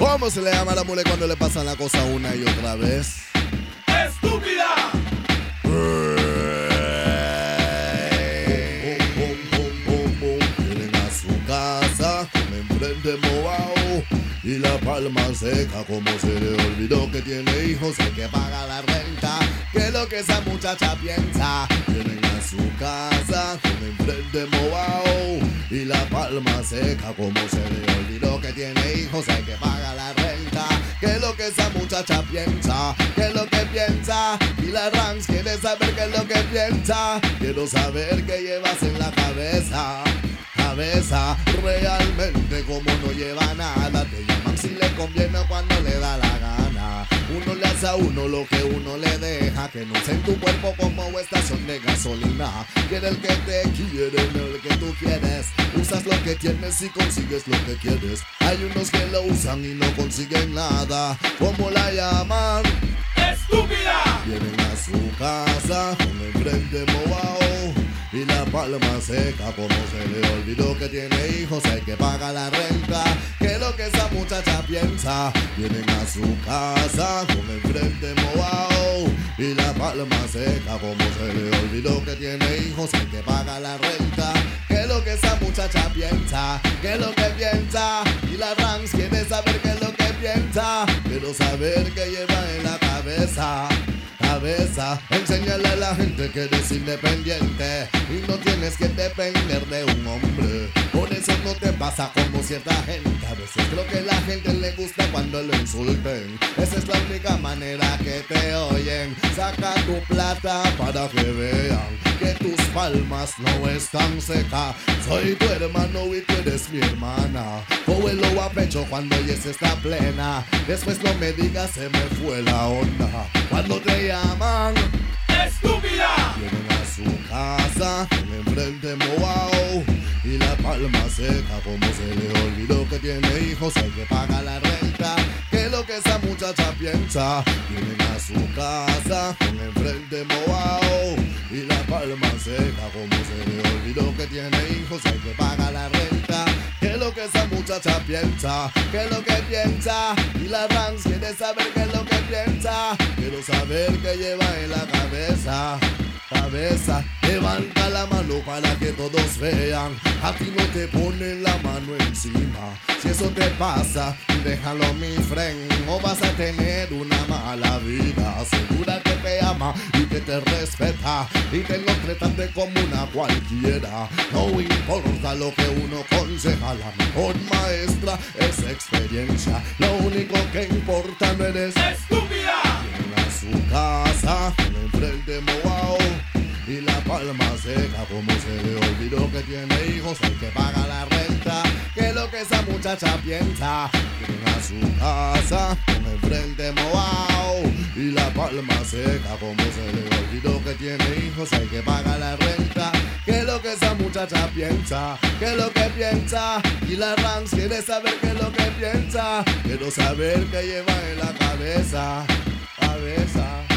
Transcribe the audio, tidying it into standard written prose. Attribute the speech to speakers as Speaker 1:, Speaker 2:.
Speaker 1: ¿Cómo se le llama a la mule cuando le pasan la cosa una y otra vez?
Speaker 2: ¡Estúpida!
Speaker 1: Vienen a su casa con enfrente mojado y la palma seca. Como se le olvidó que tiene hijos, hay que pagar la renta. ¿Qué es lo que esa muchacha piensa? Vienen a su casa con enfrente mojado y la palma seca. Como se le olvidó que tiene hijos, hay que pagar la renta. ¿Qué es lo que esa muchacha piensa? ¿Qué es lo que piensa? Y la Rams quiere saber qué es lo que piensa. Quiero saber qué llevas en la cabeza. Cabeza, realmente como no lleva nada. Te llaman si le conviene o cuando le da la gana. Uno le hace a uno lo que uno le deja. Que no sea en tu cuerpo como estación de gasolina. Quiere el que te quiere, no el que tú quieres. Usas lo que tienes y consigues lo que quieres. Hay unos que lo usan y no consiguen nada. ¿Cómo la llaman?
Speaker 2: ¡Estúpida!
Speaker 1: Vienen a su casa con el frente mojado y la palma seca. Como se le olvidó que tiene hijos, hay que pagar la renta. ¿Qué es lo que esa muchacha piensa? Vienen a su casa con el frente mojado y la palma seca. Como se le olvidó que tiene hijos, hay que pagar la renta. ¿Qué es lo que esa muchacha piensa? ¿Qué es lo que piensa? Y la Rams quiere saber qué es lo que piensa. Quiero saber qué lleva en la cabeza. Cabeza, enséñale a la gente que eres independiente y no tienes que depender de un hombre. Por eso no te pasa como cierta gente. A veces creo que a la gente le gusta cuando lo insulten. Esa es la única manera que te oyen. Saca tu plata para que vean que tus palmas no están secas. Soy tu hermano y tú eres mi hermana. Cógelo a pecho cuando ella está plena. Después no me digas se me fue la onda. Cuando te llaman
Speaker 2: ¡Estúpida!
Speaker 1: vienen a su casa con enfrente mojado y la palma seca. Como se le olvidó que tiene hijos, hay que pagar la renta. ¿Qué es lo que esa muchacha piensa? Vienen a su casa con enfrente mojado y la palma seca. Como se le olvidó que tiene hijos, hay que pagar la renta. ¿Qué es lo que esa muchacha piensa? ¿Qué es lo que piensa? Y la Rams quiere saber qué es lo que piensa. Quiero saber qué lleva en la cabeza. Cabeza, levanta la mano para que todos vean. A ti no te ponen la mano encima. Si eso te pasa, déjalo mi friend. O vas a tener una mala vida. Asegura que te ama y que te respeta y que no trataste como una cualquiera. No importa lo que uno aconseja, la mejor maestra es experiencia. Lo único que importa no eres
Speaker 2: ¡Estúpida!
Speaker 1: vienen a su casa con el frente mojado y la palma seca. Como se le olvidó que tiene hijos, hay que pagar la renta. ¿Qué es lo que esa muchacha piensa? Vienen a su casa con el frente mojado y la palma seca. Como se le olvidó que tiene hijos, hay que pagar la renta. ¿Qué es lo que esa muchacha piensa? ¿Qué es lo que piensa? Y la Rams quiere saber qué es lo que piensa. Quiero saber qué lleva en la cabeza. Cabeza.